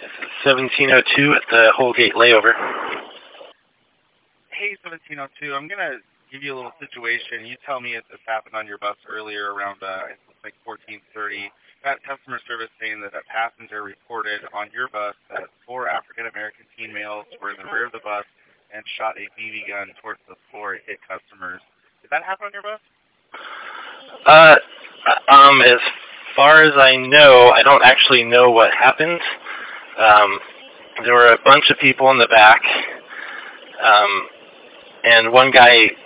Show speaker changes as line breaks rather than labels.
1702 at the Holgate layover.
Hey, 1702, I'm going to give you a little situation. You tell me if this happened on your bus earlier around, like 14:30. Got customer service saying that a passenger reported on your bus that 4 African-American teen males were in the rear of the bus and shot a BB gun towards the floor. It hit customers. Did that happen on your bus?
As far as I know, I don't actually know what happened. There were a bunch of people in the back, and one guy